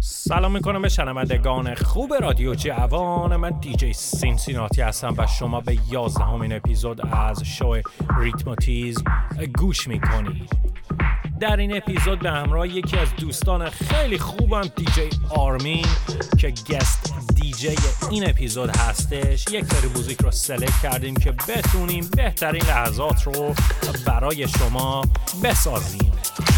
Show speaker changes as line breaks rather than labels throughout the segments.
سلام میکنم به شنوندگان خوب رادیو جوان. من دیجی سینسیناتی هستم و شما به 11مین اپیزود از شو ریتماتیزم گوش میکنید. در این اپیزود به همراه یکی از دوستان خیلی خوبم دیجی آرمین که گست دیجی این اپیزود هستش، یک سری موزیک رو سلکت کردیم که بتونیم بهترین لحظات رو برای شما بسازیم.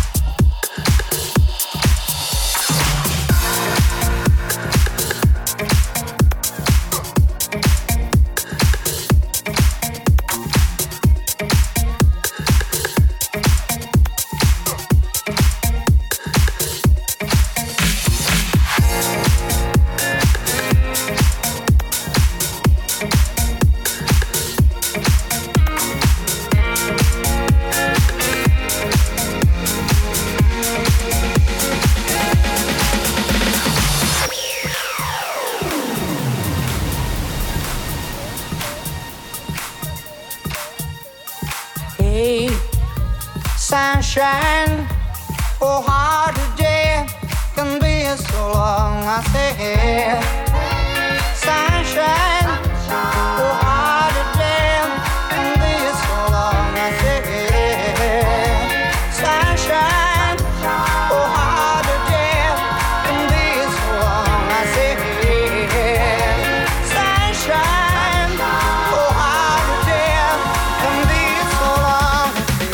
Sunshine, oh hard day can be so long. I say, sunshine, oh hard day can be so long. I say, sunshine, oh hard day can be so long. I say, sunshine, oh hard day can be so long.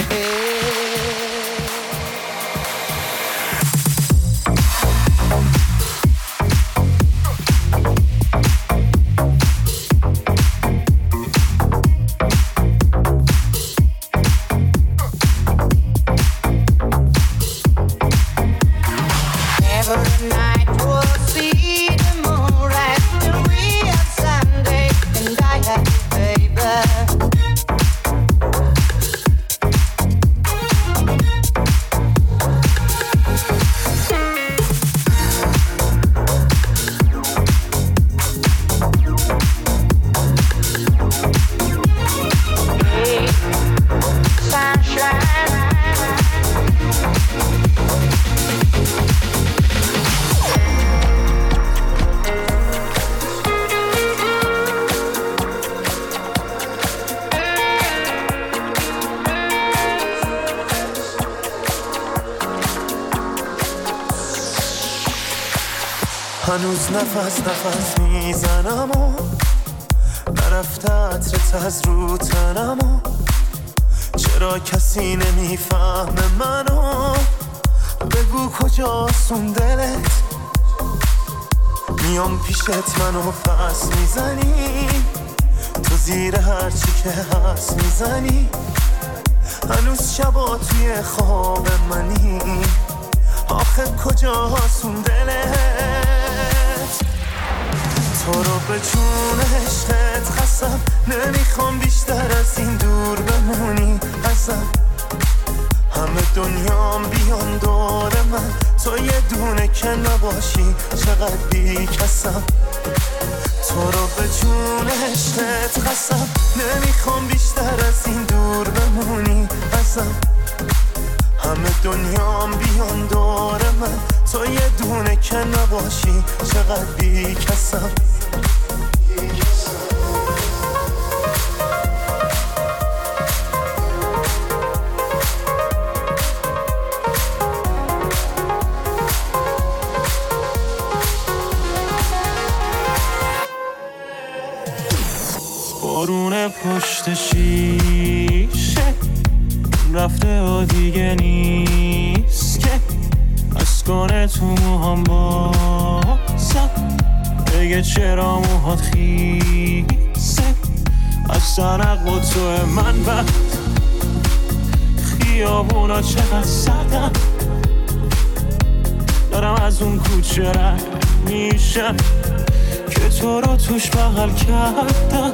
Every night we'll see the moonlight till we have Sunday, and I have you, baby. Hey, sunshine.
هنوز نفس میزنم و نرفته عطرت از رو تنم و چرا کسی نمیفهمه منو؟ بگو کجاست اون دلت؟ میام پیشت منو پس میزنی، تو زیر هرچی که هست میزنی. هنوز شبا توی خواب منی، آخه کجاست اون دلت؟ تو رو به جون عشقت قسم، نمیخوام بیشتر از این دور بمونی ازم. همه دنیام بیان دور من، تو یه دونه که نباشی چقدر بی کسم. تو رو به جون عشقت قسم، نمیخوام بیشتر از این دور بمونی ازم. همه دنیام بیان دور من، تو یه دونه که نباشی چقدر بی کسم. بارون پشت شیشه رفته و دیگه نیست که از کنه تو موهام بازم، بگه چرا موهات خیسه از تنق و تو من. بعد خیابونا چقدر سردم، دارم از اون کوچه رد میشم که تو رو توش بغل کردم.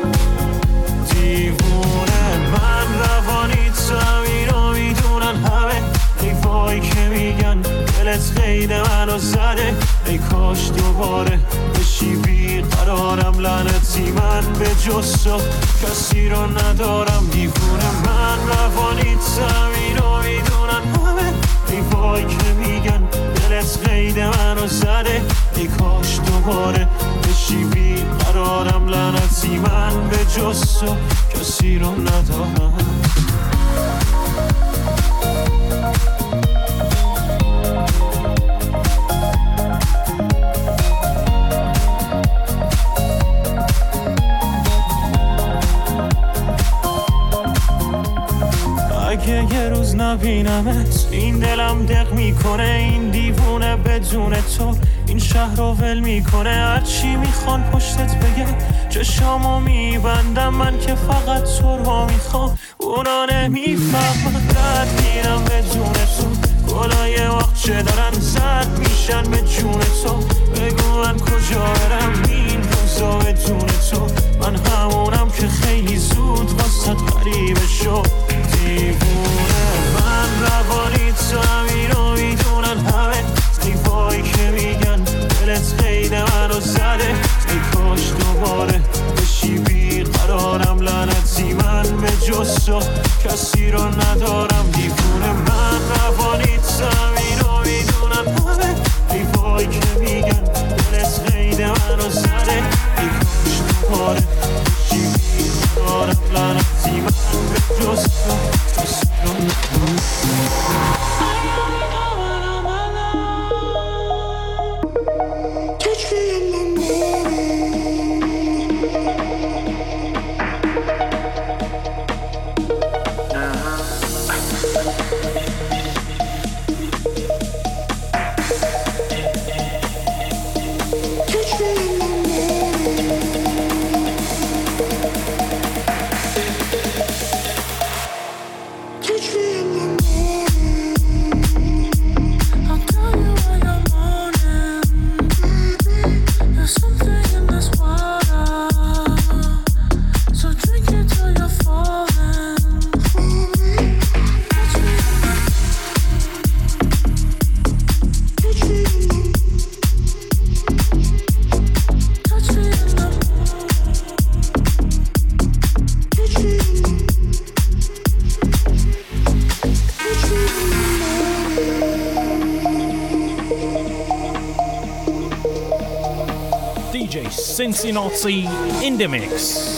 دیوونه من روانی اینو میدونن همه، ای وای که میگن دلت قید منو زده. ای کاش دوباره بشی بیقرارم، لعنتی من به جز تو کسی رو ندارم. دیوونه من روانی اینو میدونن همه، ای وای که میگن دلت قید منو زده ای کاش دوباره بشی بی قرارم لعنتی من به جز تو کسی رو ندارم اگه یه روز نبینمت این دلم دق میکنه این دیوونه بدون تو این شهر رو ول میکنه هرچی میخوان پشتت بگه چشامو میبندم من که فقط تو رو میخوام اونا نمیفهمن رد میرم بدون تو گلای وقت چه دارن زد میشن به جون تو بگو من کجا برم این روزا بدون تو من همونم که خیلی زود واسه غریبه شد دیوونه من روانی تو همینو میدونن همه دیوایی که میگن دلت قید منو زده ای کاش دوباره بشی بی قرارم لعنتی من به جز تو کسی رو ندارم دیوونه من روانی تو همینو میدونن همه دیوایی که میگن دلت قید منو زده ای کاش دوباره بشی بی قرارم لعنتی من به جز تو کسی رو ندارم
Cincinnati in the mix.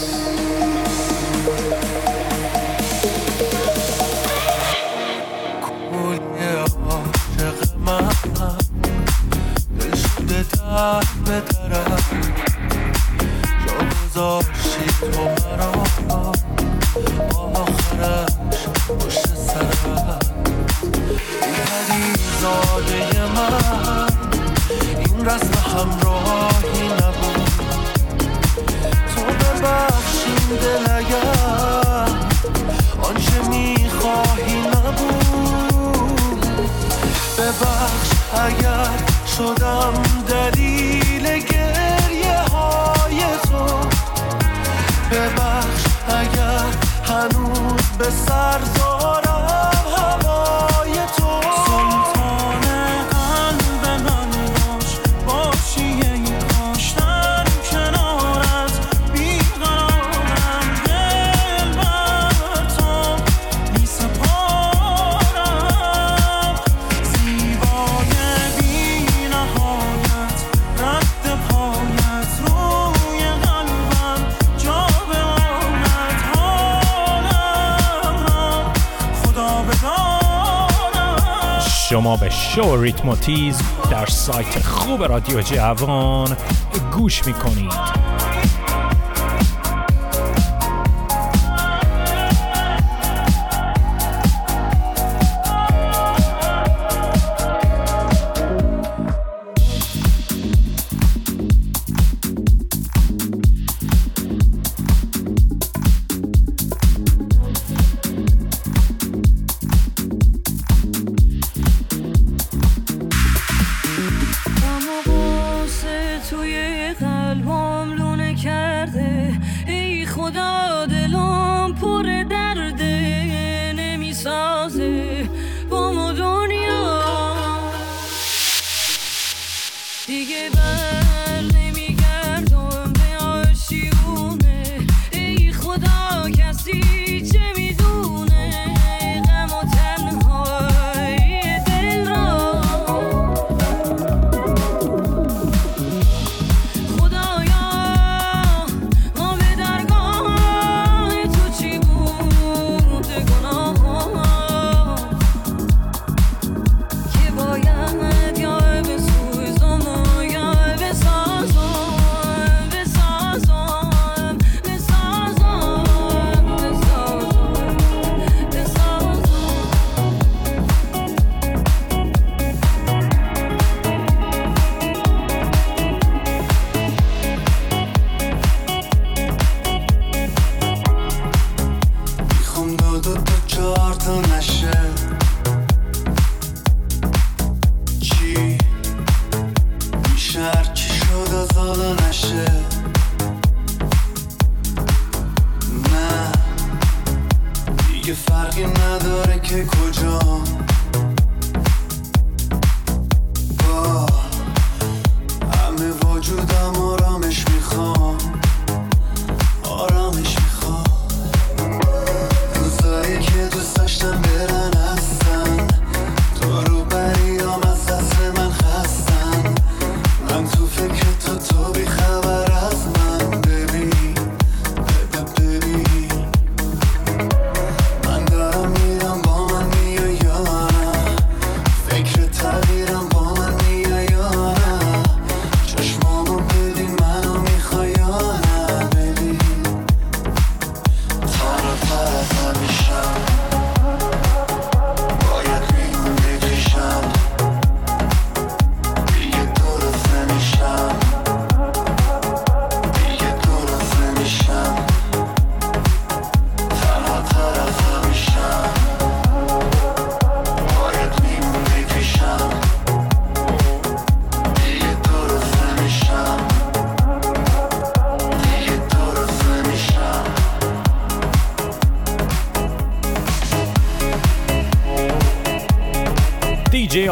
شما به شو ریتماتیزم در سایت خوب رادیو جوان گوش میکنید.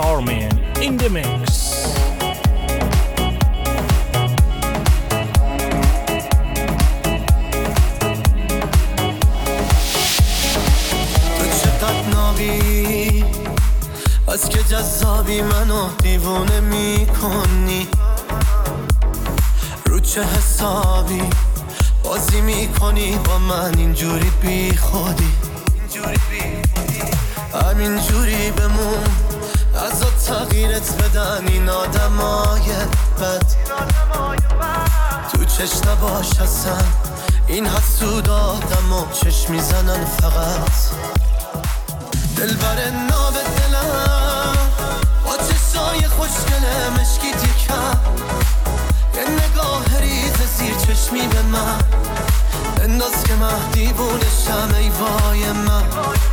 Armin in the mix.
از که جذابی منو دیوونه میکنی رو چه حسابی بازی میکنی با من اینجوری بی خودی همینجوری بمون از تغییرت بدن این آدمای بد تو چش نباش اصلا این حسود آدم و چش میزنن فقط دل بر ناب دلم با چشای خوشگله مشکی تیکم یه نگاه ریز زیر چشمی به من انداز که مهدی بونشم ای وای من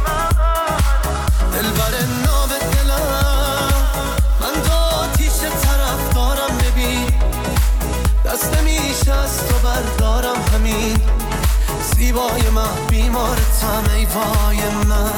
دل بر ناب دلم من دو آتیش طرف دارم ببین دست نمیشه از تو بردارم همین زیبای من بیمارتم ای وای من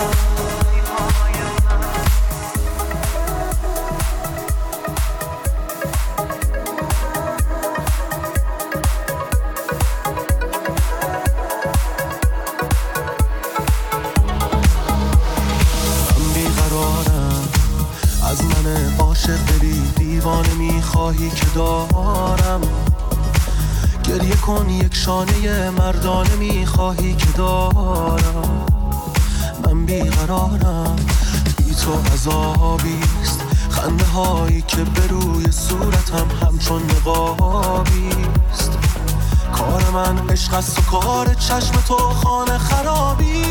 دیوانه میخواهی که دارم گریه کن یک شانه مردانه میخواهی که دارم من بیقرارم بی تو عذابیست خنده هایی که به روی صورتم همچون نقابیست کار من عشق است و کار چشم تو خانه خرابی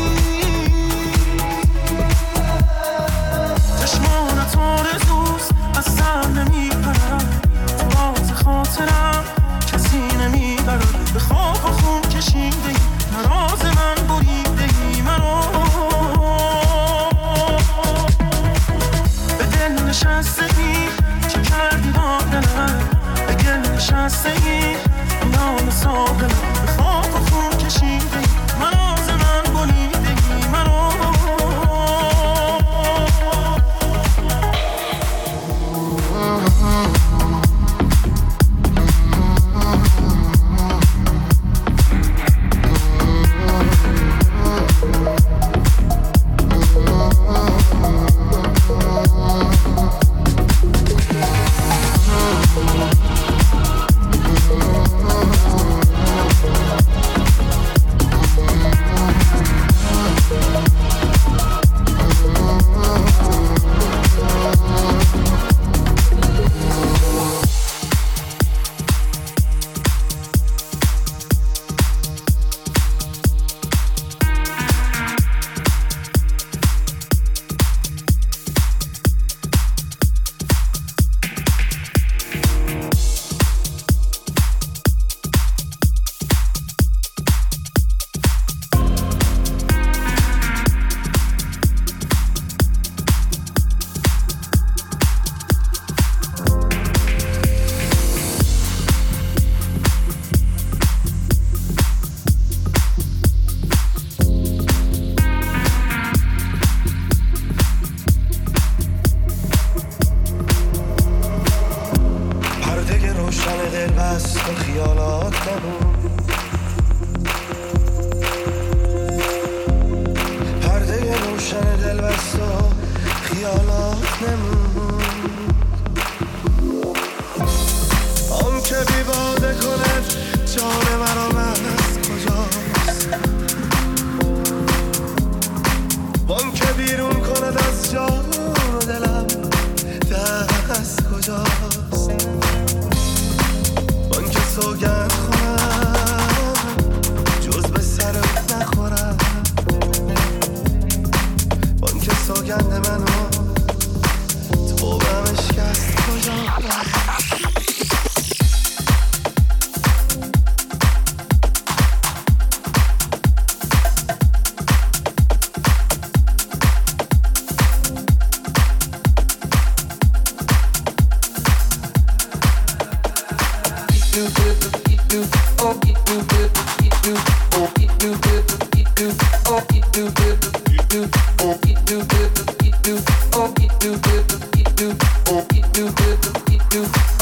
چشمان تو رزوست از سر نمیپرم تو باز خاطرم کسی نمیبرد به خاک و خون کشیده ای نراز من بریده ای منو به دل نشسته ای چه کردی با دلم به گل نشسته ای میان ساقلم به خاک و خون کشیده ای نراز من بریده ای منو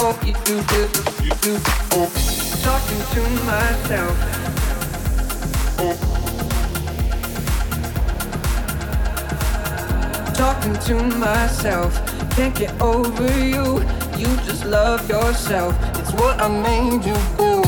Talking to myself. Talking to myself. Can't get over you. You just love yourself. It's what I made you do.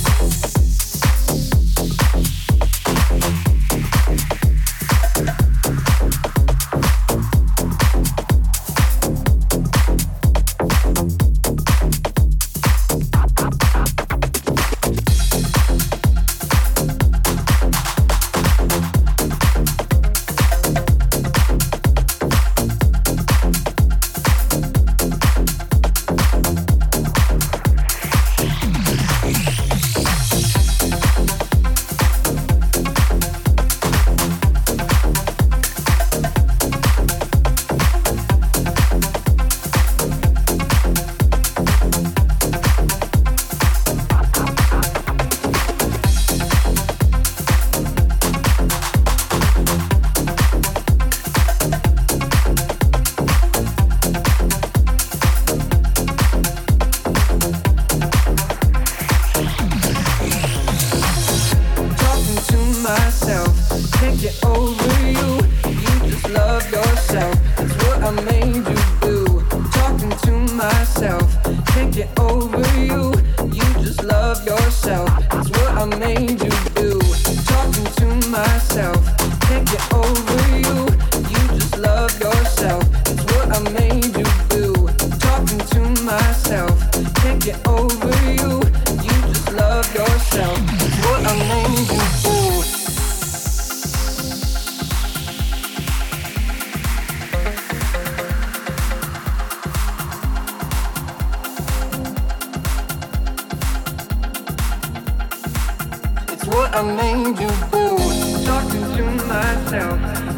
What I made you do. Talking to myself.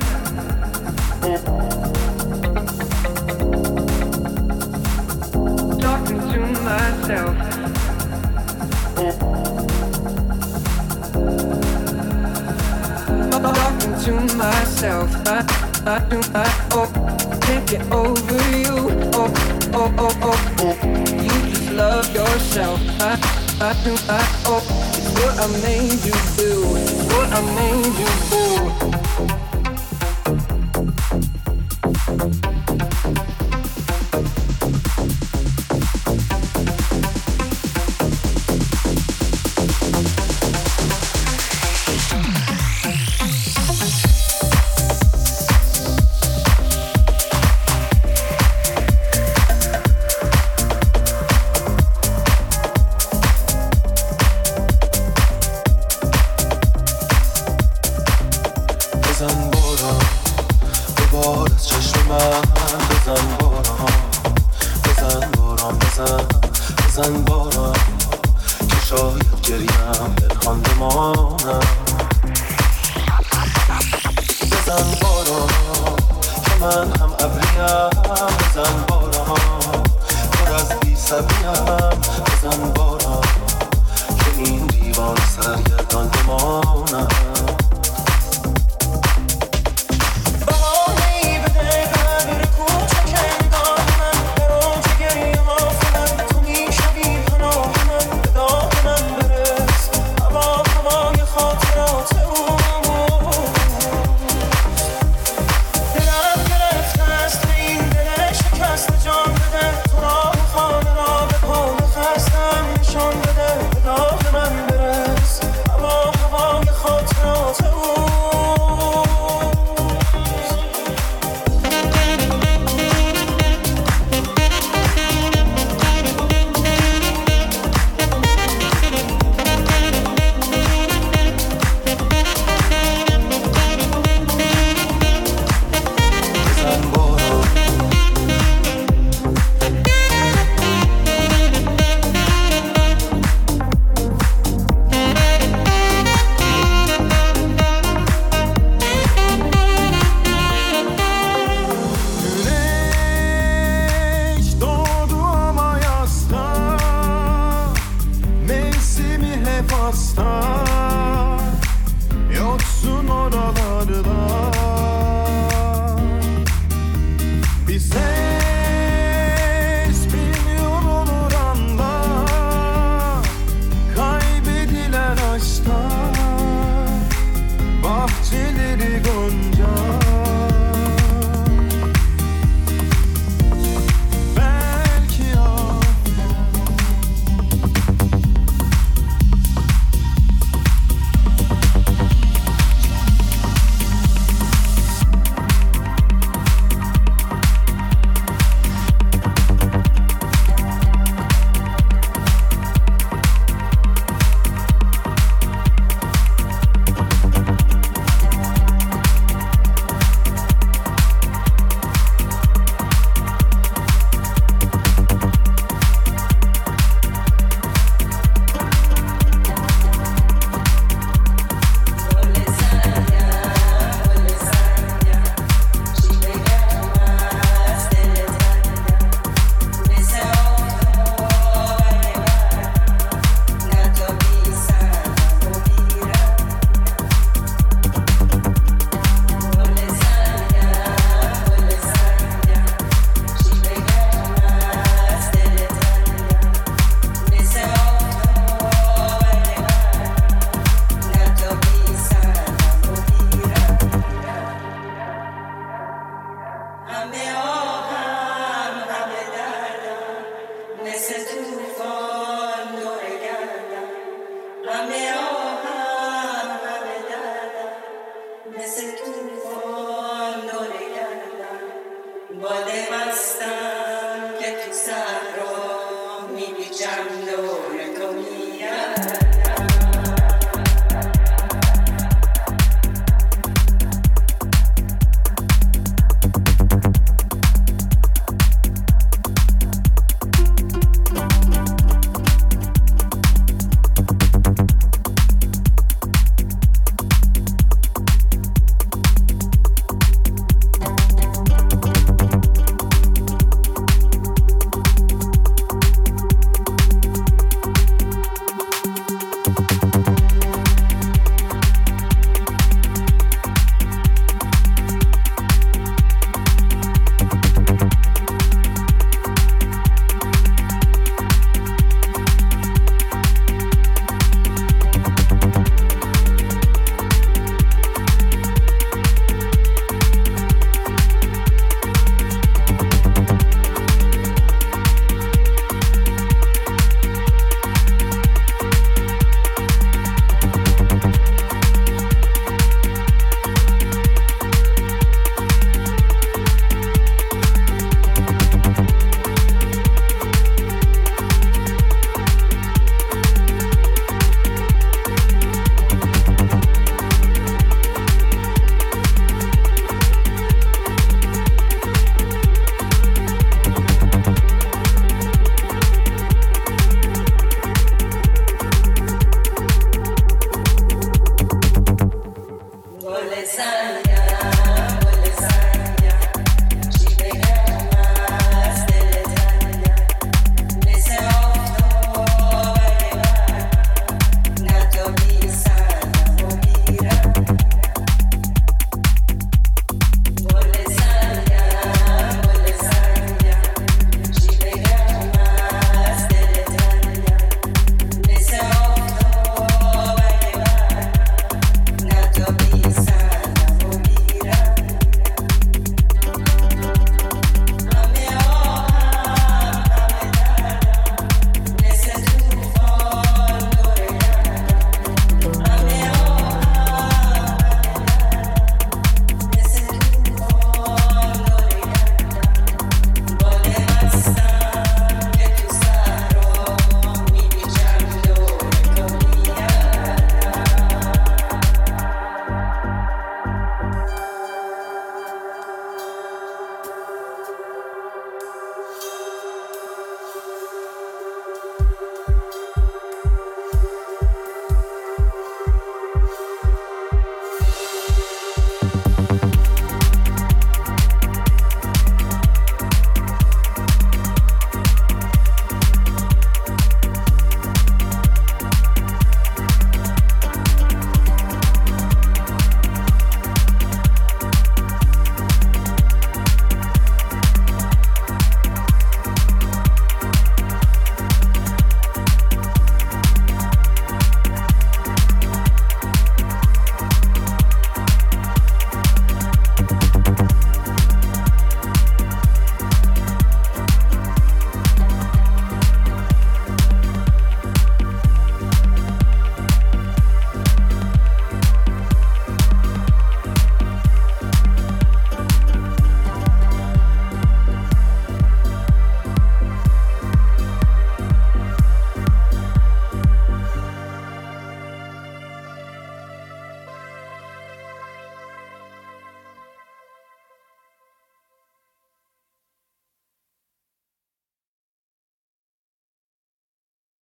Talking to myself. Talking to myself. Can't get over you. You just love yourself. It's what I made you do. It's what I made you do. خاطر
مثل توفان دور گردم، همه آهم همه دردم، مثل توفان دور گردم، باد مستم که تو صحرا میپیچم دور تو میگردم.